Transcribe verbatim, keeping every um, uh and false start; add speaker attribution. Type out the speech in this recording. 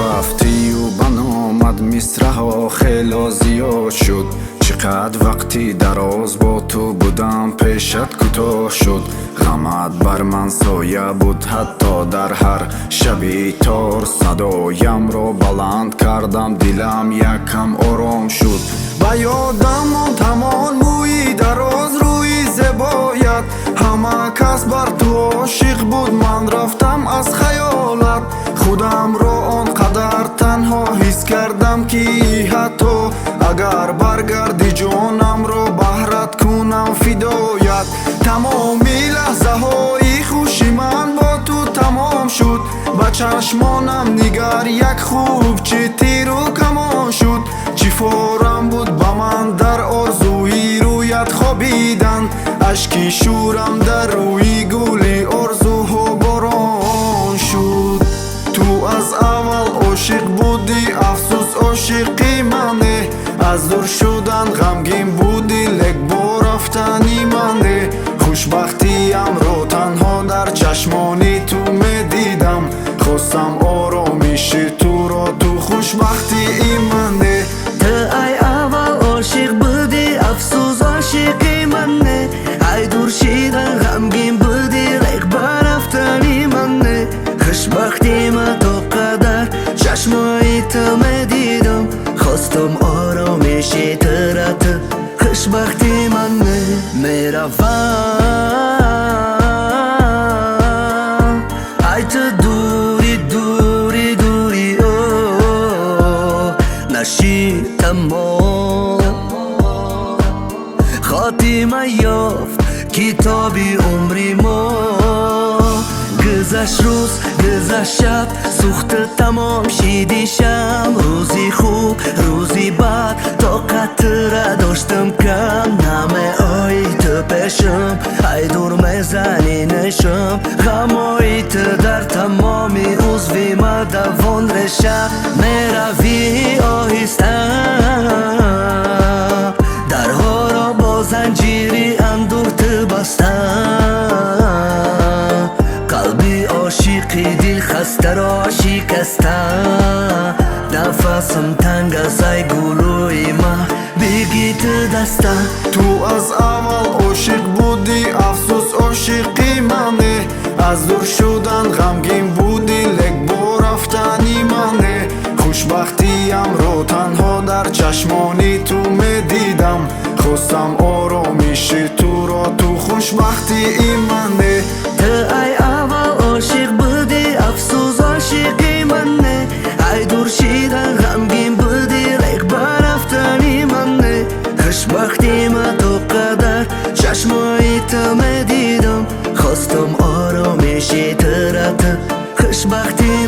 Speaker 1: رفتی و بنامد مصرها خیلی زیاد شد. چقدر وقتی دراز با تو بودم پیشت کوتاه شد. غمت بر من سایه بود حتی در هر شبی تار. صدایم را بلند کردم دلم یکم آرام شد. با یادم ماند همان موی دراز روی زیبایت. همه کس بر تو عاشق بود من رفتم از خیالت. خودم را آنقدر تنها حس کردم که حتی اگر برگردی جانم را بهرت کنم فدایت. تمامی لحظه های خوشی من با تو تمام شد. با چشمانم نگر یک خوب چه تیر و کمان شد. چی فارم بود با من در آرزوی رویت خوابیدن. اشکی شورم در روی گل آرزوها باران شد. تو از اول عاشق بودی افسوس عاشقی منه. از دور شدن غمگین بودی لک با رفتنی منه. خوشبختیم را تنها در چشمانی تو میدیدم. خواستم آرامش تو را تو خوشبختی منه.
Speaker 2: تو ای اول عاشق بودی افسوس عاشقی منه. ای دور شدن غمگین بودی لک با رفتنی منه. خوشبختیم تو قدر چشمای تو میدیدم. خواستم آرامش تو را تو خوشبختی منه. میروم ای تو دوری دوری دوری او نشی تمام. خاتمه یافت کتابی عمری ما. گذشت روز گذشت شب سوخت تمام شیدی شم. روزی خوب روزی بد طاقت را داشتم کم. نمه آی تو پیشم ای دور میزنی نشم. غمای تو در تمامی عضوی ما دوان رشه. میروی آهسته درها را با زنجیری اندوه تو بسته. قلبی عاشقی دل خسته را شکسته. نفسم تنگ از ای گلوی ما بگی تو دسته.
Speaker 1: تو از اول عاشق بودی افسوس عاشقی منه. از دور شدن غمگین بودی لک با رفتنی منه. خوشبختیم را تنها در چشمانی تو میدیدم. خواستم آرامش تو را تو خوشبختی منه.
Speaker 2: تو ای اول عاشق بودی افسوس عاشقی منه. ای دور شدن غمگین بودی لک با رفتنی منه. خوشبختیم تو قدر چشمای تو میدیدم. خواستم آرامش تو را تو خوشبختی